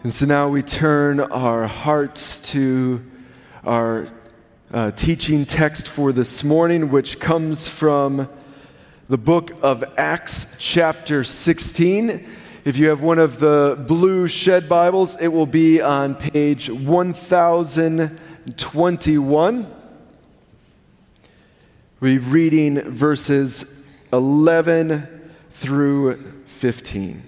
And so now we turn our hearts to our teaching text for this morning, which comes from the book of Acts chapter 16. If you have one of the blue shed Bibles, it will be on page 1021. We're reading verses 11 through 15.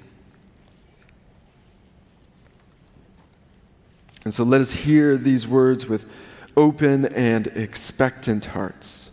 And so let us hear these words with open and expectant hearts.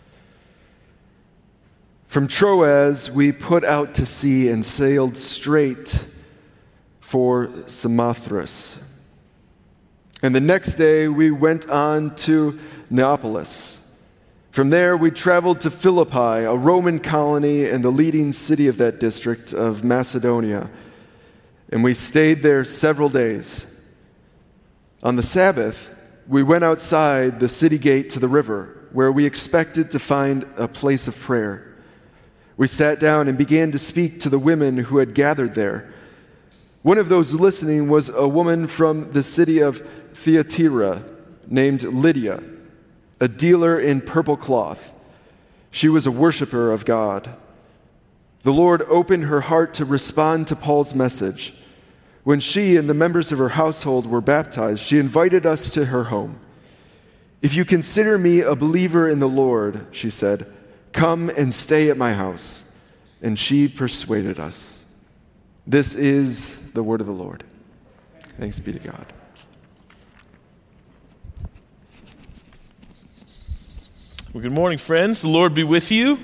From Troas, we put out to sea and sailed straight for Samothrace. And the next day, we went on to Neapolis. From there, we traveled to Philippi, a Roman colony and the leading city of that district of Macedonia. And we stayed there several days. On the Sabbath, we went outside the city gate to the river, where we expected to find a place of prayer. We sat down and began to speak to the women who had gathered there. One of those listening was a woman from the city of Thyatira named Lydia, a dealer in purple cloth. She was a worshiper of God. The Lord opened her heart to respond to Paul's message. When she and the members of her household were baptized, she invited us to her home. "If you consider me a believer in the Lord," she said, "come and stay at my house." And she persuaded us. This is the word of the Lord. Thanks be to God. Well, good morning, friends. The Lord be with you.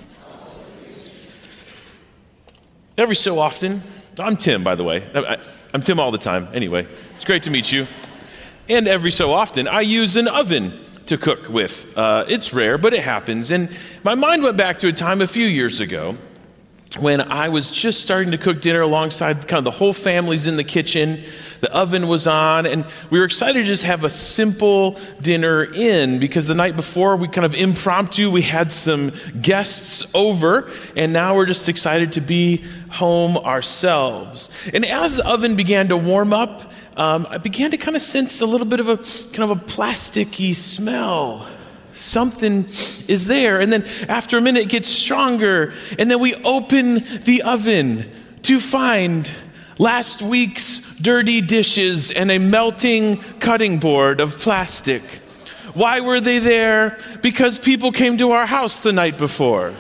Every so often, I'm Tim, by the way. I'm Tim all the time. Anyway, it's great to meet you. And every so often, I use an oven to cook with. It's rare, but it happens. And my mind went back to a time a few years ago when I was just starting to cook dinner alongside kind of the whole family's in the kitchen. The oven was on, and we were excited to just have a simple dinner because the night before we kind of impromptu, we had some guests over, and now we're just excited to be home ourselves. And as the oven began to warm up, I began to kind of sense a little bit of a plasticky smell. Something is there. And then after a minute, it gets stronger. And then we open the oven to find last week's dirty dishes and a melting cutting board of plastic. Why were they there? Because people came to our house the night before.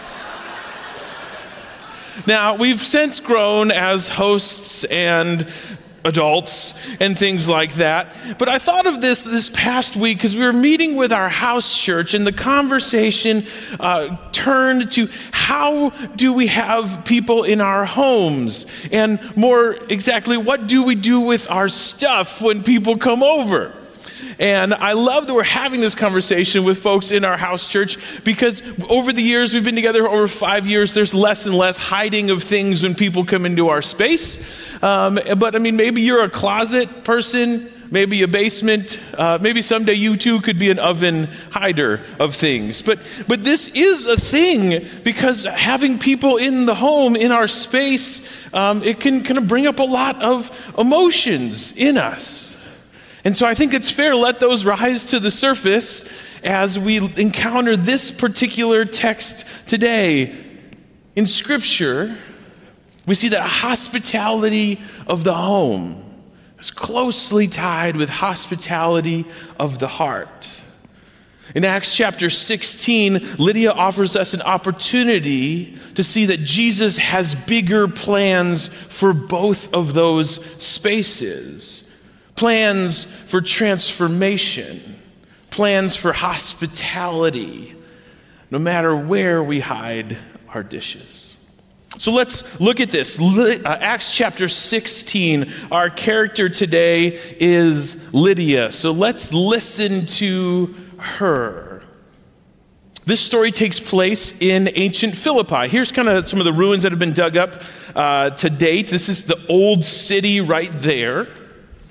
Now, we've since grown as hosts and adults and things like that. But I thought of this past week because we were meeting with our house church, and the conversation turned to how do we have people in our homes? And more exactly, what do we do with our stuff when people come over? And I love that we're having this conversation with folks in our house church because over the years, we've been together over 5 years, there's less and less hiding of things when people come into our space. But I mean, maybe you're a closet person, maybe a basement, maybe someday you too could be an oven hider of things. But this is a thing because having people in the home, in our space, it can kind of bring up a lot of emotions in us. And so I think it's fair to let those rise to the surface as we encounter this particular text today. In Scripture, we see that hospitality of the home is closely tied with hospitality of the heart. In Acts chapter 16, Lydia offers us an opportunity to see that Jesus has bigger plans for both of those spaces. Plans for transformation, plans for hospitality, no matter where we hide our dishes. So let's look at this. Acts chapter 16, our character today is Lydia. So let's listen to her. This story takes place in ancient Philippi. Here's kind of some of the ruins that have been dug up to date. This is the old city right there.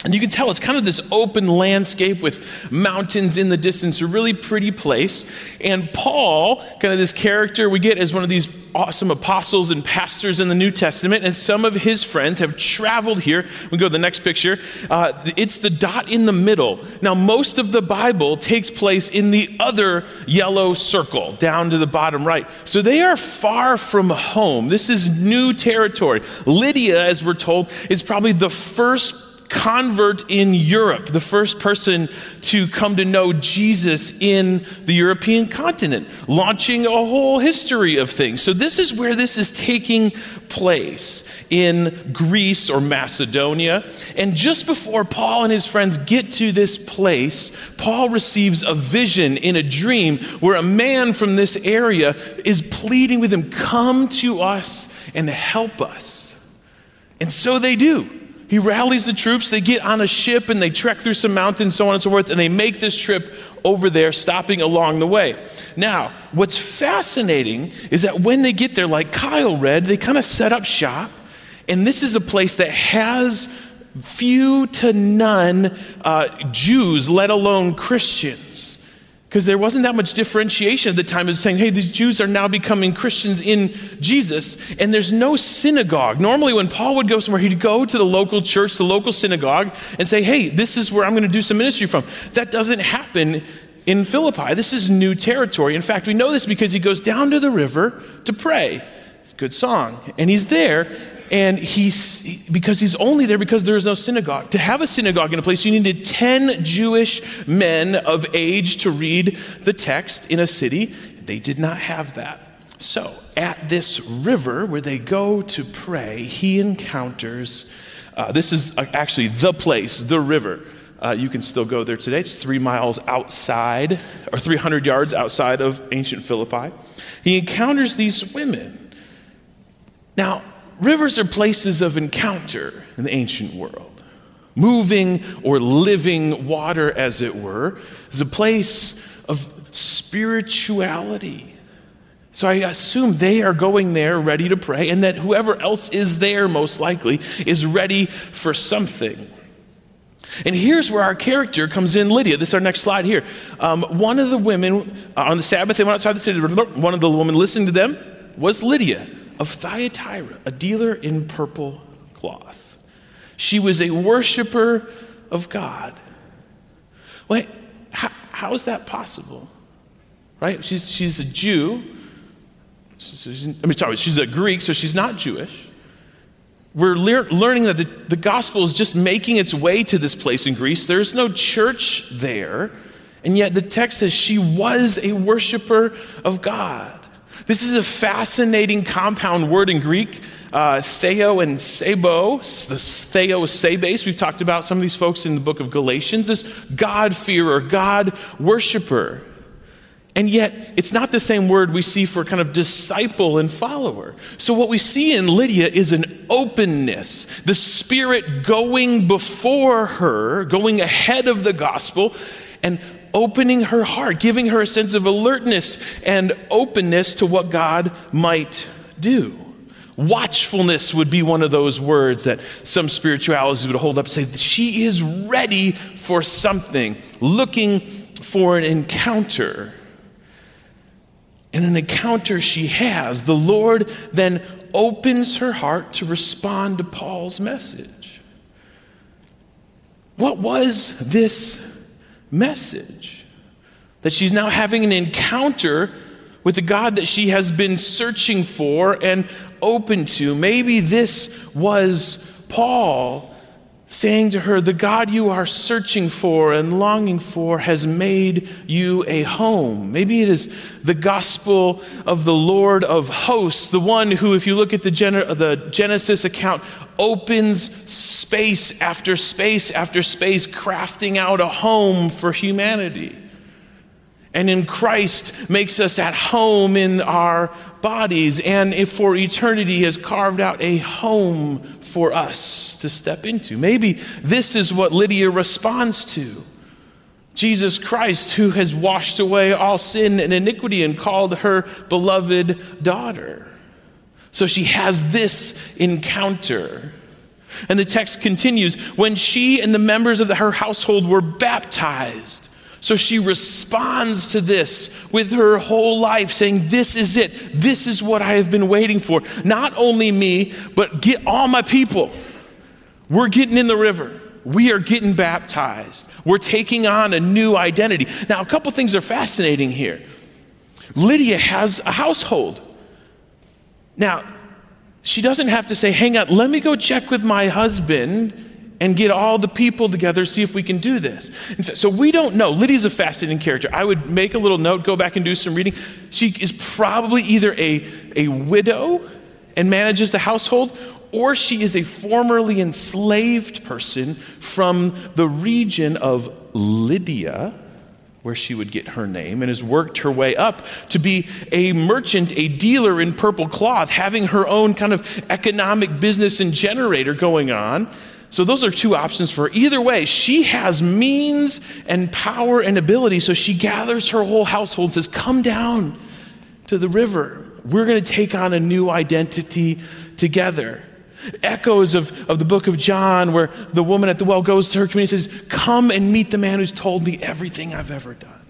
And you can tell it's kind of this open landscape with mountains in the distance, a really pretty place. And Paul, kind of this character we get as one of these awesome apostles and pastors in the New Testament, and some of his friends have traveled here. We go to the next picture. It's the dot in the middle. Now, most of the Bible takes place in the other yellow circle down to the bottom right. So they are far from home. This is new territory. Lydia, as we're told, is probably the first convert in Europe, the first person to come to know Jesus in the European continent, launching a whole history of things. So this is where this is taking place, in Greece or Macedonia. And just before Paul and his friends get to this place, Paul receives a vision in a dream where a man from this area is pleading with him, "Come to us and help us." And so they do. He rallies the troops, they get on a ship and they trek through some mountains, so on and so forth, and they make this trip over there, stopping along the way. Now, what's fascinating is that when they get there, like Kyle read, they kind of set up shop, and this is a place that has few to none Jews, let alone Christians. Because there wasn't that much differentiation at the time of saying, hey, these Jews are now becoming Christians in Jesus, and there's no synagogue. Normally when Paul would go somewhere, he'd go to the local church, the local synagogue, and say, hey, this is where I'm going to do some ministry from. That doesn't happen in Philippi. This is new territory. In fact, we know this because he goes down to the river to pray. It's a good song. And he's there, and because he's only there because there is no synagogue. To have a synagogue in a place, you needed 10 Jewish men of age to read the text in a city. They did not have that. So at this river where they go to pray, he encounters, this is actually the place, the river. You can still go there today. It's 3 miles outside, or 300 yards outside of ancient Philippi. He encounters these women. Now, rivers are places of encounter in the ancient world. Moving or living water, as it were, is a place of spirituality. So I assume they are going there ready to pray, and that whoever else is there, most likely, is ready for something. And here's where our character comes in, Lydia. This is our next slide here. One of the women, on the Sabbath, they went outside the city. One of the women listening to them was Lydia of Thyatira, a dealer in purple cloth. She was a worshiper of God. Wait, how is that possible? Right? She's a Jew. She's a Greek, so she's not Jewish. We're learning that the gospel is just making its way to this place in Greece. There's no church there, and yet the text says she was a worshiper of God. This is a fascinating compound word in Greek, theo and sebo, the theo sebes. We've talked about some of these folks in the book of Galatians, this God-fearer, God-worshiper. And yet, it's not the same word we see for kind of disciple and follower. So what we see in Lydia is an openness, the Spirit going before her, going ahead of the gospel, and opening her heart, giving her a sense of alertness and openness to what God might do. Watchfulness would be one of those words that some spiritualists would hold up and say, she is ready for something, looking for an encounter. And an encounter she has, the Lord then opens her heart to respond to Paul's message. What was this message? That she's now having an encounter with the God that she has been searching for and open to. Maybe this was Paul saying to her, the God you are searching for and longing for has made you a home. Maybe it is the gospel of the Lord of hosts, the one who, if you look at the Genesis account, opens space after space after space, crafting out a home for humanity. And in Christ makes us at home in our bodies, and if for eternity has carved out a home for us to step into. Maybe this is what Lydia responds to. Jesus Christ, who has washed away all sin and iniquity and called her beloved daughter. So she has this encounter. And the text continues, when she and the members of her household were baptized. So she responds to this with her whole life, saying, this is it. This is what I have been waiting for. Not only me, but get all my people. We're getting in the river. We are getting baptized. We're taking on a new identity. Now, a couple things are fascinating here. Lydia has a household. Now, she doesn't have to say, hang on, let me go check with my husband and get all the people together, see if we can do this. In fact, so we don't know. Lydia's a fascinating character. I would make a little note, go back and do some reading. She is probably either a widow and manages the household, or she is a formerly enslaved person from the region of Lydia, where she would get her name, and has worked her way up to be a merchant, a dealer in purple cloth, having her own kind of economic business and generator going on. So those are two options for her. Either way, she has means and power and ability, so she gathers her whole household and says, come down to the river. We're going to take on a new identity together. Echoes of the book of John, where the woman at the well goes to her community and says, come and meet the man who's told me everything I've ever done.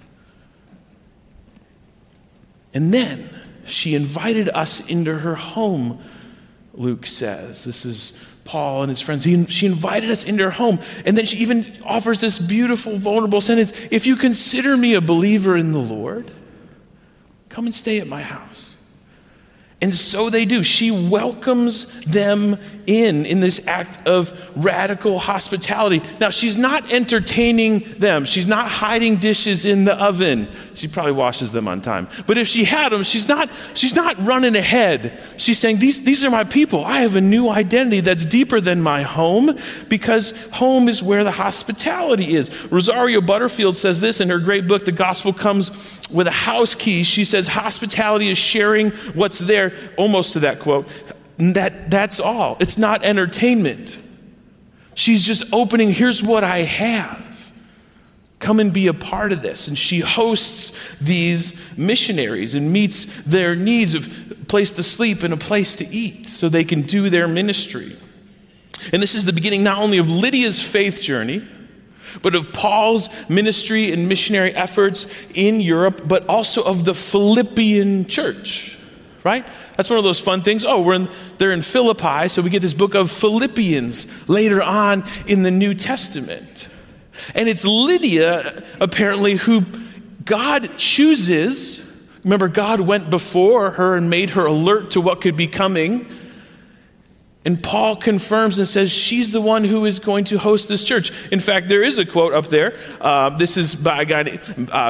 And then she invited us into her home, Luke says. This is Paul and his friends. She invited us into her home. And then she even offers this beautiful, vulnerable sentence, if you consider me a believer in the Lord, come and stay at my house. And so they do. She welcomes them in this act of radical hospitality. Now, she's not entertaining them. She's not hiding dishes in the oven. She probably washes them on time. But if she had them, she's not running ahead. She's saying, these are my people. I have a new identity that's deeper than my home, because home is where the hospitality is. Rosario Butterfield says this in her great book, The Gospel Comes with a House Key. She says, hospitality is sharing what's there, almost to that quote. That's all. It's not entertainment. She's just opening, here's what I have. Come and be a part of this. And she hosts these missionaries and meets their needs of a place to sleep and a place to eat so they can do their ministry. And this is the beginning not only of Lydia's faith journey, but of Paul's ministry and missionary efforts in Europe, but also of the Philippian church. Right? That's one of those fun things. Oh, they're in Philippi, so we get this book of Philippians later on in the New Testament. And it's Lydia, apparently, who God chooses. Remember, God went before her and made her alert to what could be coming. And Paul confirms and says she's the one who is going to host this church. In fact, there is a quote up there. This is by a guy named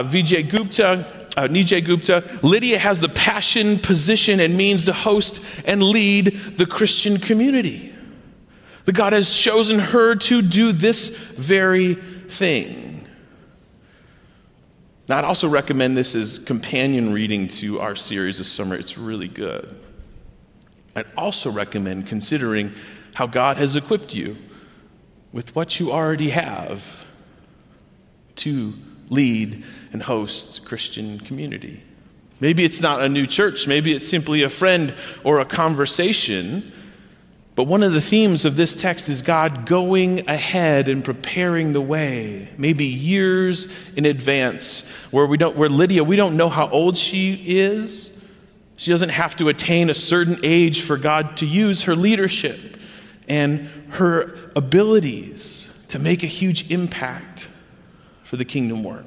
Nijay Gupta. Lydia has the passion, position, and means to host and lead the Christian community. That God has chosen her to do this very thing. Now, I'd also recommend this as companion reading to our series this summer. It's really good. I'd also recommend considering how God has equipped you with what you already have to lead and host Christian community. Maybe it's not a new church. Maybe it's simply a friend or a conversation. But one of the themes of this text is God going ahead and preparing the way, maybe years in advance, where Lydia, we don't know how old she is. She doesn't have to attain a certain age for God to use her leadership and her abilities to make a huge impact for the kingdom work.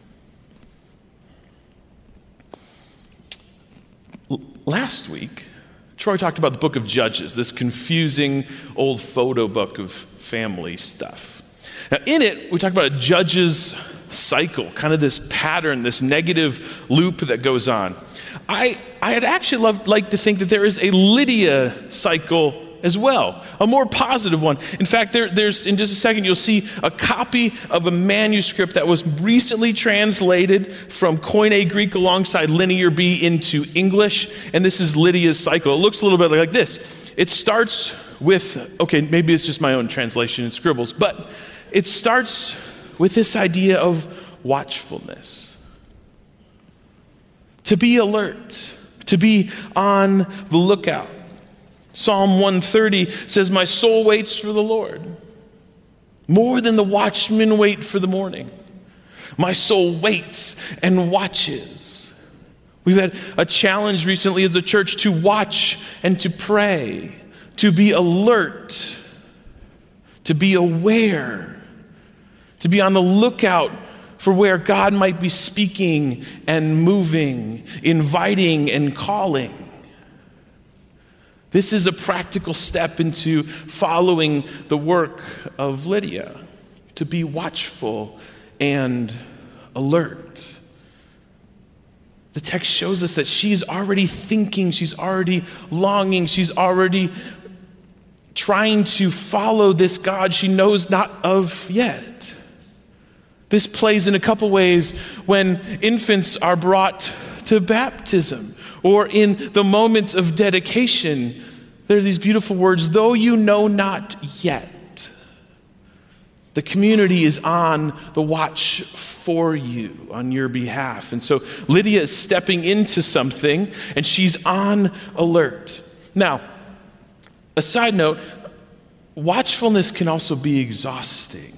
Last week, Troy talked about the book of Judges, this confusing old photo book of family stuff. Now, in it, we talked about a judge's cycle, kind of this pattern, this negative loop that goes on. I'd actually like to think that there is a Lydia cycle as well, a more positive one. In fact, there's in just a second, you'll see a copy of a manuscript that was recently translated from Koine Greek alongside Linear B into English, and this is Lydia's cycle. It looks a little bit like this. It starts with, okay, maybe it's just my own translation and scribbles, but it starts with this idea of watchfulness. To be alert, to be on the lookout. Psalm 130 says, "My soul waits for the Lord, more than the watchmen wait for the morning. My soul waits and watches." We've had a challenge recently as a church to watch and to pray, to be alert, to be aware, to be on the lookout for where God might be speaking and moving, inviting and calling. This is a practical step into following the work of Lydia, to be watchful and alert. The text shows us that she's already thinking, she's already longing, she's already trying to follow this God she knows not of yet. This plays in a couple ways when infants are brought to baptism, or in the moments of dedication. There are these beautiful words, "though you know not yet." The community is on the watch for you, on your behalf. And so Lydia is stepping into something, and she's on alert. Now, a side note, watchfulness can also be exhausting,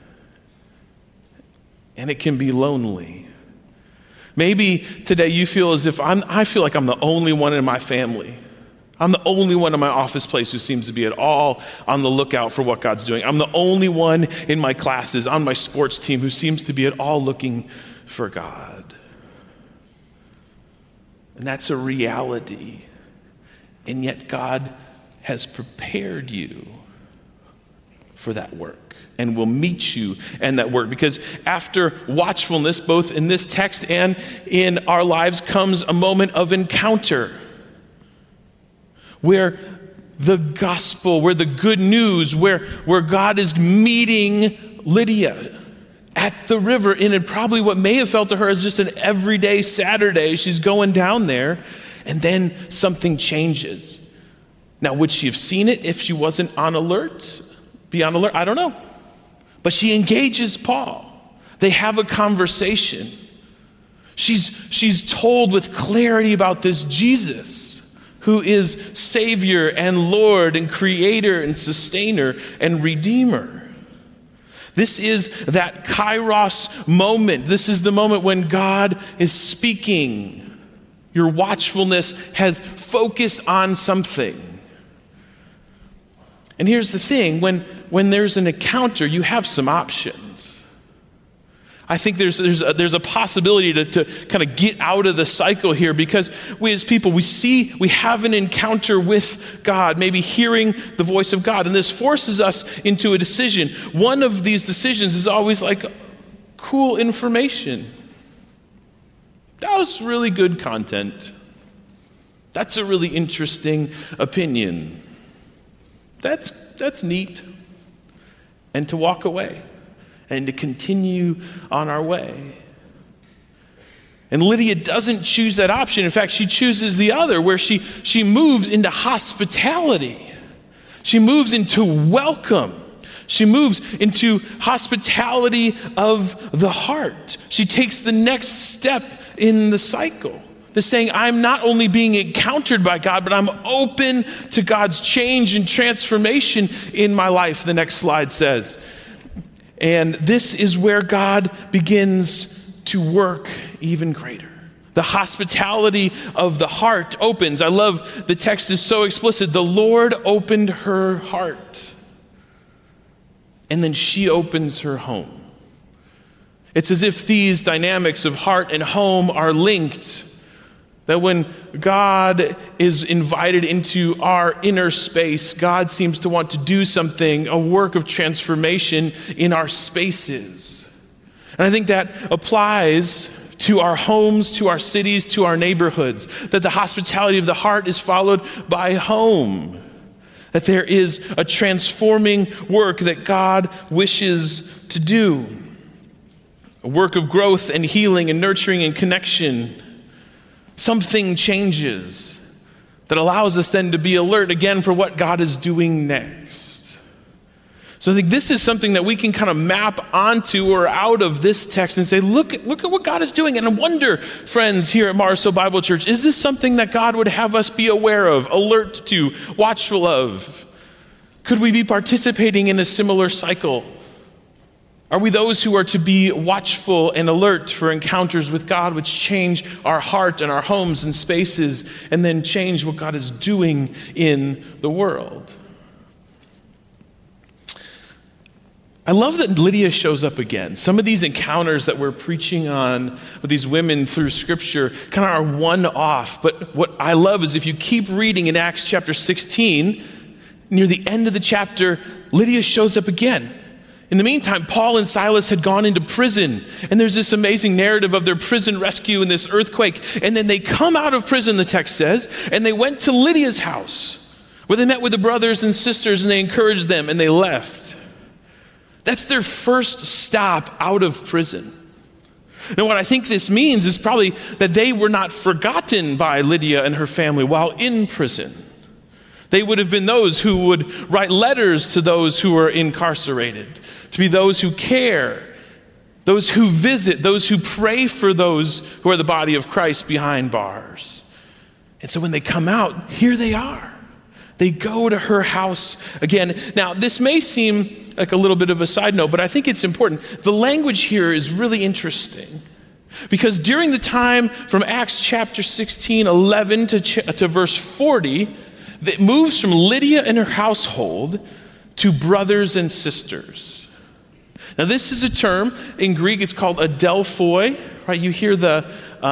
and it can be lonely. Maybe today you feel as if I feel like I'm the only one in my family. I'm the only one in my office place who seems to be at all on the lookout for what God's doing. I'm the only one in my classes, on my sports team, who seems to be at all looking for God. And that's a reality. And yet God has prepared you for that work and will meet you in that work. Because after watchfulness, both in this text and in our lives, comes a moment of encounter where the gospel, where the good news, where God is meeting Lydia at the river in probably what may have felt to her as just an everyday Saturday. She's going down there, and then something changes. Now, would she have seen it if she wasn't on alert? Be on alert? I don't know. But she engages Paul. They have a conversation. She's told with clarity about this Jesus, who is Savior and Lord and Creator and Sustainer and Redeemer. This is that kairos moment. This is the moment when God is speaking. Your watchfulness has focused on something. And here's the thing, when there's an encounter, you have some options. I think there's a possibility to kind of get out of the cycle here, because we as people, we have an encounter with God, maybe hearing the voice of God, and this forces us into a decision. One of these decisions is always like, cool information. That was really good content. That's a really interesting opinion. That's neat. And to walk away and to continue on our way. And Lydia doesn't choose that option. In fact, she chooses the other, where she moves into hospitality. She moves into welcome. She moves into hospitality of the heart. She takes the next step in the cycle to saying, I'm not only being encountered by God, but I'm open to God's change and transformation in my life, the next slide says. And this is where God begins to work even greater. The hospitality of the heart opens. I love the text is so explicit. The Lord opened her heart. And then she opens her home. It's as if these dynamics of heart and home are linked. That when God is invited into our inner space, God seems to want to do something, a work of transformation in our spaces. And I think that applies to our homes, to our cities, to our neighborhoods. That the hospitality of the heart is followed by home. That there is a transforming work that God wishes to do. A work of growth and healing and nurturing and connection. Something changes that allows us then to be alert again for what God is doing next. So I think this is something that we can kind of map onto or out of this text and say, look at what God is doing. And I wonder, friends here at Marisol Bible Church, is this something that God would have us be aware of, alert to, watchful of? Could we be participating in a similar cycle? Are we those who are to be watchful and alert for encounters with God which change our heart and our homes and spaces and then change what God is doing in the world? I love that Lydia shows up again. Some of these encounters that we're preaching on with these women through Scripture kind of are one-off. But what I love is if you keep reading in Acts chapter 16, near the end of the chapter, Lydia shows up again. In the meantime, Paul and Silas had gone into prison, and there's this amazing narrative of their prison rescue and this earthquake. And then they come out of prison, the text says, and they went to Lydia's house, where they met with the brothers and sisters, and they encouraged them, and they left. That's their first stop out of prison. And what I think this means is probably that they were not forgotten by Lydia and her family while in prison. They would have been those who would write letters to those who were incarcerated, to be those who care, those who visit, those who pray for those who are the body of Christ behind bars. And so when they come out, here they are. They go to her house again. Now, this may seem like a little bit of a side note, but I think it's important. The language here is really interesting because during the time from Acts chapter 16, 11 to verse 40, it moves from Lydia and her household to brothers and sisters. Now, this is a term in Greek. It's called adelphoi, right? You hear the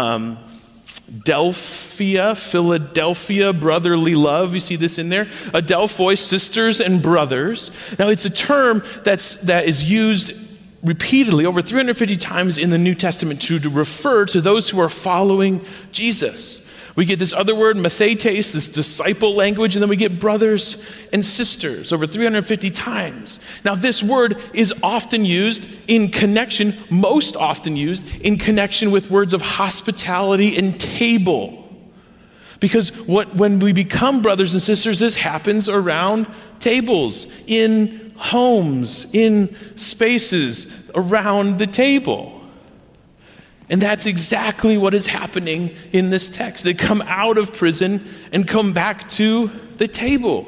Delphia, Philadelphia, brotherly love. You see this in there. Adelphoi, sisters and brothers. Now, it's a term that is used repeatedly over 350 times in the New Testament to refer to those who are following Jesus. We get this other word, mathetes, this disciple language, and then we get brothers and sisters over 350 times. Now, this word is often used in connection, most often used in connection with words of hospitality and table. Because when we become brothers and sisters, this happens around tables, in homes, in spaces around the table. And that's exactly what is happening in this text. They come out of prison and come back to the table,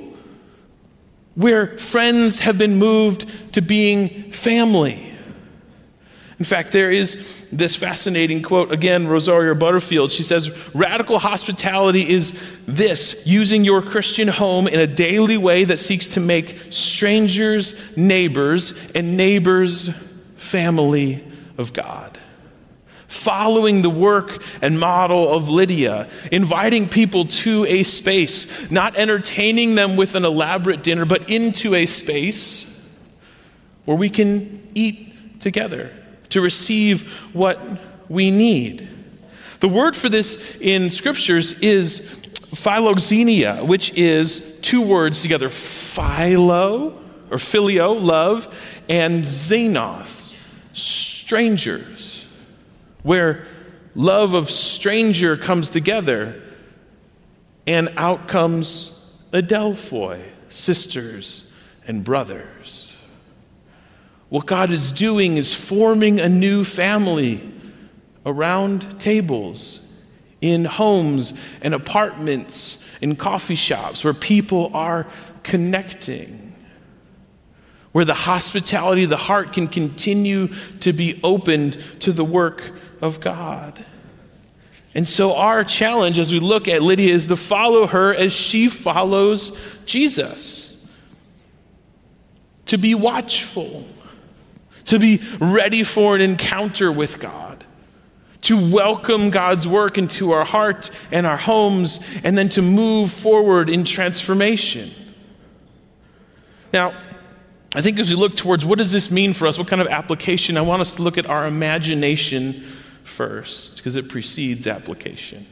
where friends have been moved to being family. In fact, there is this fascinating quote, again, Rosaria Butterfield. She says, "Radical hospitality is this, using your Christian home in a daily way that seeks to make strangers neighbors and neighbors family of God." Following the work and model of Lydia, inviting people to a space, not entertaining them with an elaborate dinner, but into a space where we can eat together to receive what we need. The word for this in scriptures is philoxenia, which is two words together, philo, or phileo, love, and xenos, strangers, where love of stranger comes together and out comes adelphoi, sisters and brothers. What God is doing is forming a new family around tables, in homes and apartments, in coffee shops, where people are connecting, where the hospitality of the heart can continue to be opened to the work of God. And so our challenge as we look at Lydia is to follow her as she follows Jesus. To be watchful, to be ready for an encounter with God, to welcome God's work into our heart and our homes, and then to move forward in transformation. Now, I think as we look towards what does this mean for us, what kind of application, I want us to look at our imagination first, because it precedes application.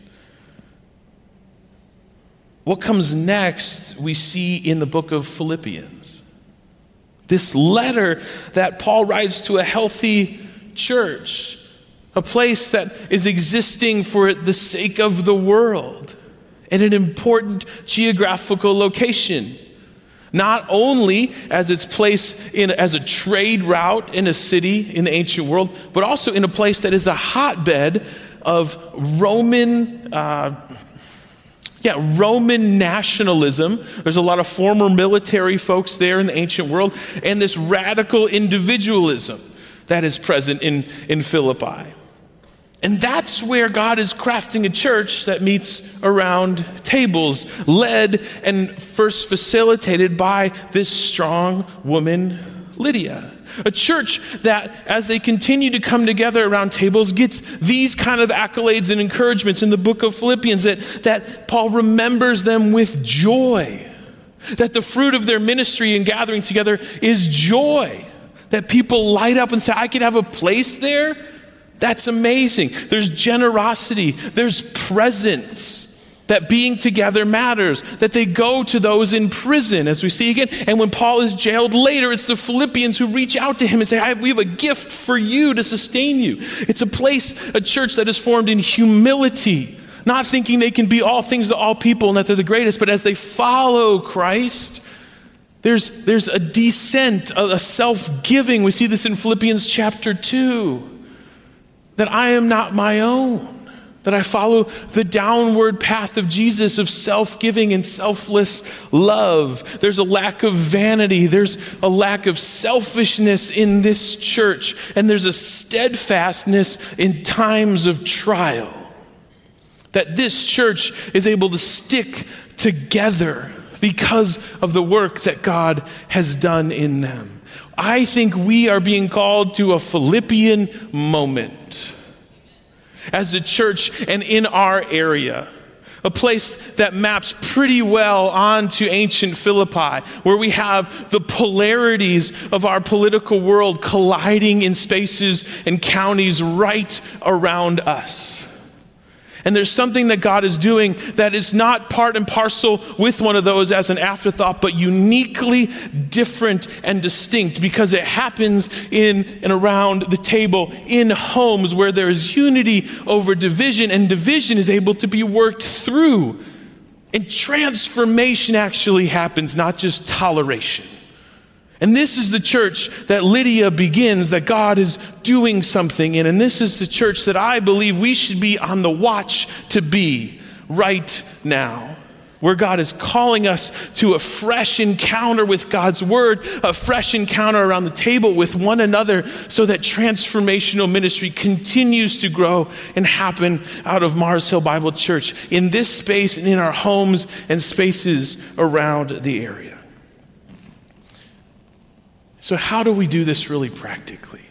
What comes next, we see in the book of Philippians. This letter that Paul writes to a healthy church, a place that is existing for the sake of the world, in an important geographical location. Not only as its place as a trade route in a city in the ancient world, but also in a place that is a hotbed of Roman nationalism. There's a lot of former military folks there in the ancient world, and this radical individualism that is present in Philippi. And that's where God is crafting a church that meets around tables, led and first facilitated by this strong woman, Lydia. A church that, as they continue to come together around tables, gets these kind of accolades and encouragements in the book of Philippians, that Paul remembers them with joy. That the fruit of their ministry and gathering together is joy. That people light up and say, I could have a place there? That's amazing. There's generosity. There's presence. That being together matters. That they go to those in prison, as we see again. And when Paul is jailed later, it's the Philippians who reach out to him and say, we have a gift for you to sustain you. It's a church that is formed in humility. Not thinking they can be all things to all people and that they're the greatest, but as they follow Christ, there's a descent, a self-giving. We see this in Philippians chapter 2. That I am not my own, that I follow the downward path of Jesus of self-giving and selfless love. There's a lack of vanity. There's a lack of selfishness in this church. And there's a steadfastness in times of trial. That this church is able to stick together because of the work that God has done in them. I think we are being called to a Philippian moment as a church and in our area, a place that maps pretty well onto ancient Philippi, where we have the polarities of our political world colliding in spaces and counties right around us. And there's something that God is doing that is not part and parcel with one of those as an afterthought, but uniquely different and distinct because it happens in and around the table in homes where there is unity over division, and division is able to be worked through. And transformation actually happens, not just toleration. And this is the church that Lydia begins, that God is doing something in. And this is the church that I believe we should be on the watch to be right now, where God is calling us to a fresh encounter with God's word, a fresh encounter around the table with one another, so that transformational ministry continues to grow and happen out of Mars Hill Bible Church in this space and in our homes and spaces around the area. So how do we do this really practically?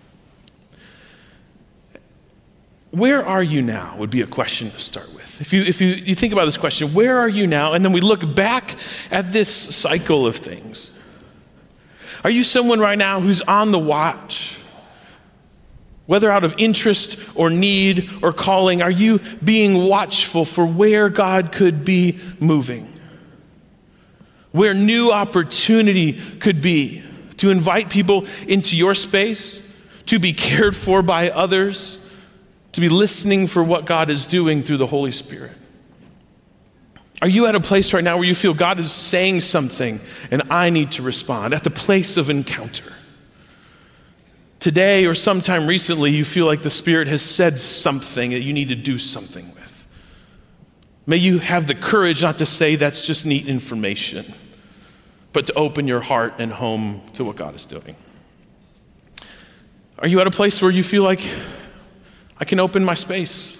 Where are you now would be a question to start with. If you think about this question, where are you now? And then we look back at this cycle of things. Are you someone right now who's on the watch? Whether out of interest or need or calling, are you being watchful for where God could be moving? Where new opportunity could be? To invite people into your space, to be cared for by others, to be listening for what God is doing through the Holy Spirit. Are you at a place right now where you feel God is saying something and I need to respond, at the place of encounter? Today or sometime recently, you feel like the Spirit has said something that you need to do something with. May you have the courage not to say that's just neat information, but to open your heart and home to what God is doing. Are you at a place where you feel like I can open my space?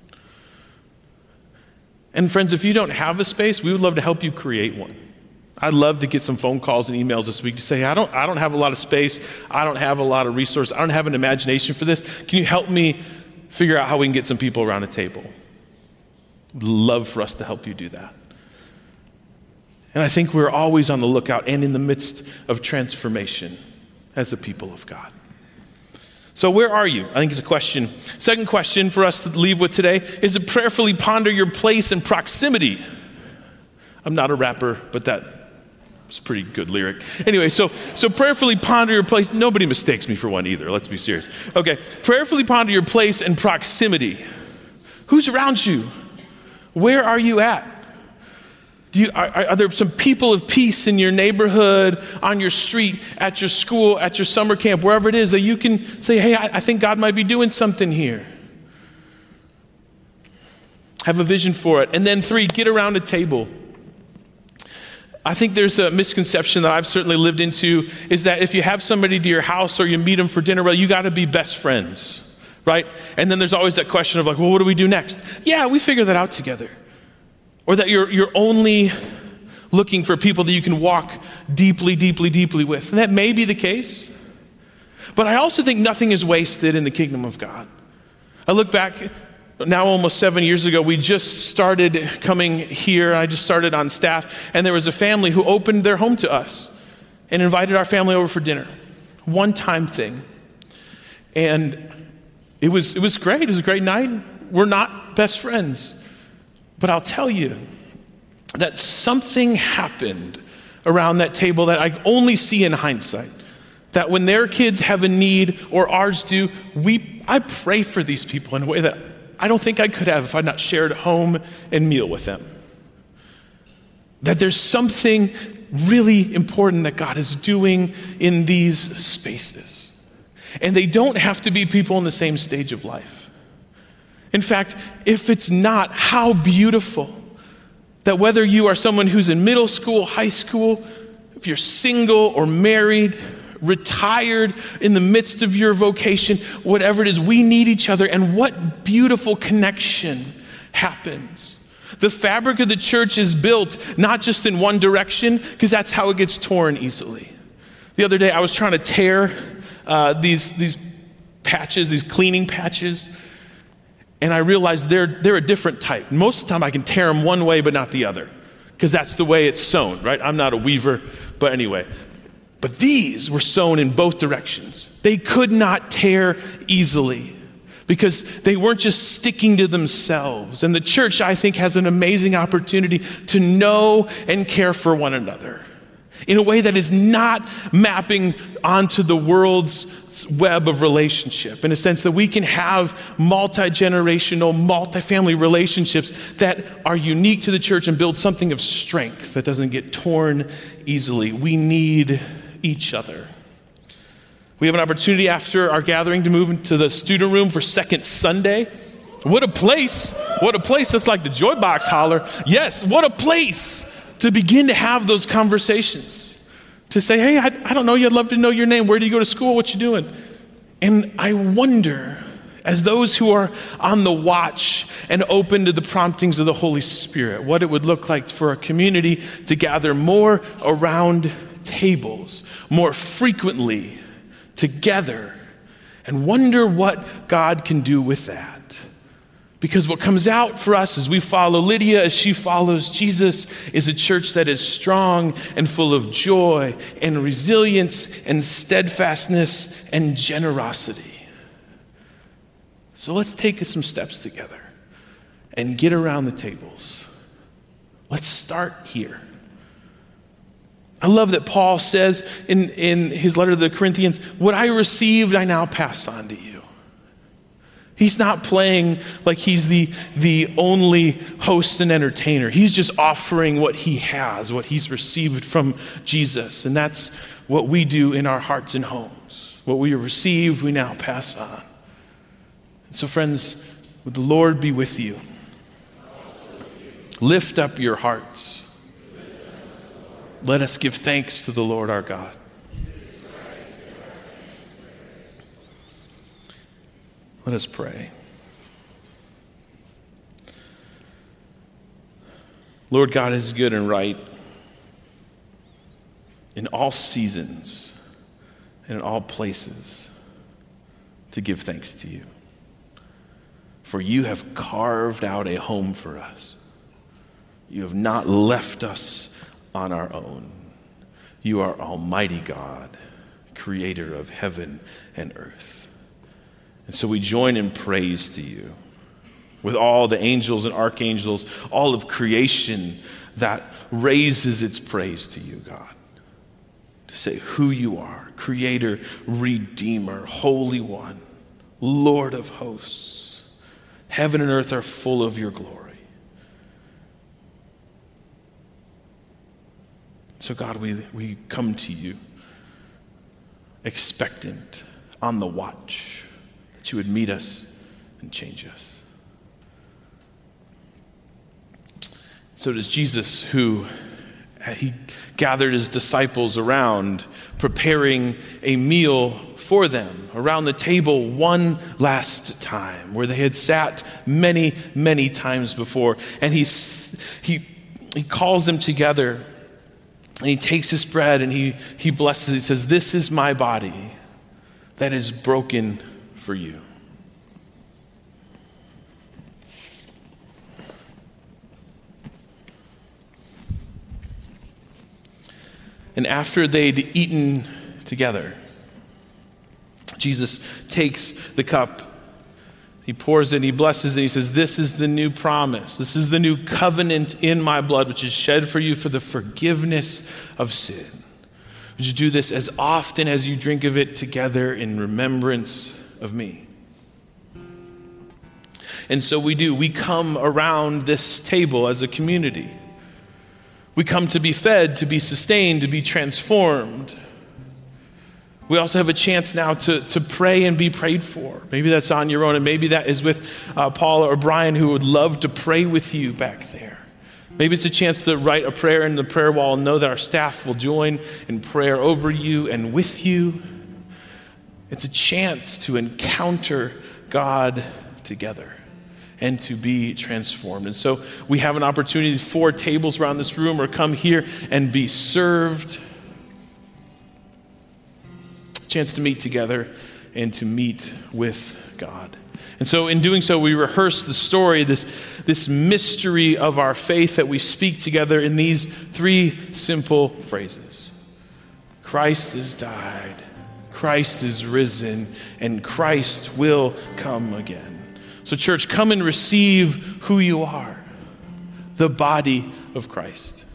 And friends, if you don't have a space, we would love to help you create one. I'd love to get some phone calls and emails this week to say, I don't have a lot of space. I don't have a lot of resources. I don't have an imagination for this. Can you help me figure out how we can get some people around a table? Love for us to help you do that. And I think we're always on the lookout and in the midst of transformation as a people of God. So where are you? I think it's a question. Second question for us to leave with today is to prayerfully ponder your place and proximity. I'm not a rapper, but that was a pretty good lyric. Anyway, so prayerfully ponder your place. Nobody mistakes me for one either. Let's be serious. Okay, prayerfully ponder your place and proximity. Who's around you? Where are you at? Are there some people of peace in your neighborhood, on your street, at your school, at your summer camp, wherever it is, that you can say, hey, I think God might be doing something here? Have a vision for it. And then 3, get around a table. I think there's a misconception that I've certainly lived into, is that if you have somebody to your house or you meet them for dinner, well, you got to be best friends, right? And then there's always that question of like, well, what do we do next? Yeah, we figure that out together. Or that you're only looking for people that you can walk deeply, deeply, deeply with. And that may be the case. But I also think nothing is wasted in the kingdom of God. I look back now almost 7 years ago, we just started coming here. I just started on staff, and there was a family who opened their home to us and invited our family over for dinner. One-time thing. And it was great. It was a great night. We're not best friends. But I'll tell you that something happened around that table that I only see in hindsight. That when their kids have a need or ours do, I pray for these people in a way that I don't think I could have if I'd not shared home and meal with them. That there's something really important that God is doing in these spaces. And they don't have to be people in the same stage of life. In fact, if it's not, how beautiful that whether you are someone who's in middle school, high school, if you're single or married, retired, in the midst of your vocation, whatever it is, we need each other. And what beautiful connection happens. The fabric of the church is built not just in one direction, because that's how it gets torn easily. The other day I was trying to tear these patches, these cleaning patches, and I realized they're a different type. Most of the time I can tear them one way but not the other, because that's the way it's sewn, right? I'm not a weaver, but anyway. But these were sewn in both directions. They could not tear easily because they weren't just sticking to themselves. And the church, I think, has an amazing opportunity to know and care for one another in a way that is not mapping onto the world's web of relationship, in a sense that we can have multi-generational, multi-family relationships that are unique to the church and build something of strength that doesn't get torn easily. We need each other. We have an opportunity after our gathering to move into the student room for Second Sunday. What a place. What a place. That's like the Joy Box holler. Yes, what a place to begin to have those conversations. To say, hey, I don't know you. I'd love to know your name. Where do you go to school? What you doing? And I wonder, as those who are on the watch and open to the promptings of the Holy Spirit, what it would look like for a community to gather more around tables, more frequently together, and wonder what God can do with that. Because what comes out for us as we follow Lydia, as she follows Jesus, is a church that is strong and full of joy and resilience and steadfastness and generosity. So let's take some steps together and get around the tables. Let's start here. I love that Paul says in his letter to the Corinthians, what I received, I now pass on to you. He's not playing like he's the only host and entertainer. He's just offering what he has, what he's received from Jesus. And that's what we do in our hearts and homes. What we receive, we now pass on. And so friends, would the Lord be with you. Lift up your hearts. Let us give thanks to the Lord our God. Let us pray. Lord God is good and right in all seasons and in all places to give thanks to you. For you have carved out a home for us. You have not left us on our own. You are Almighty God, creator of heaven and earth. And so we join in praise to you with all the angels and archangels, all of creation that raises its praise to you, God. To say who you are, creator, redeemer, holy one, Lord of hosts. Heaven and earth are full of your glory. So God, we come to you expectant, on the watch, that you would meet us and change us. So does Jesus, who he gathered his disciples around, preparing a meal for them around the table one last time, where they had sat many, many times before. And he calls them together, and he takes this bread and he blesses it. He says, "This is my body that is broken for you." And after they'd eaten together, Jesus takes the cup, he pours it, he blesses it, he says, "This is the new promise. This is the new covenant in my blood, which is shed for you for the forgiveness of sin. Would you do this as often as you drink of it together in remembrance of me?" And so we do. We come around this table as a community. We come to be fed, to be sustained, to be transformed. We also have a chance now to pray and be prayed for. Maybe that's on your own, and maybe that is with Paula or Brian, who would love to pray with you back there. Maybe it's a chance to write a prayer in the prayer wall and know that our staff will join in prayer over you and with you. It's a chance to encounter God together and to be transformed. And so we have an opportunity, 4 tables around this room, or come here and be served. Chance to meet together and to meet with God. And so in doing so, we rehearse the story, this mystery of our faith that we speak together in these 3 simple phrases. Christ has died, Christ is risen, and Christ will come again. So church, come and receive who you are, the body of Christ.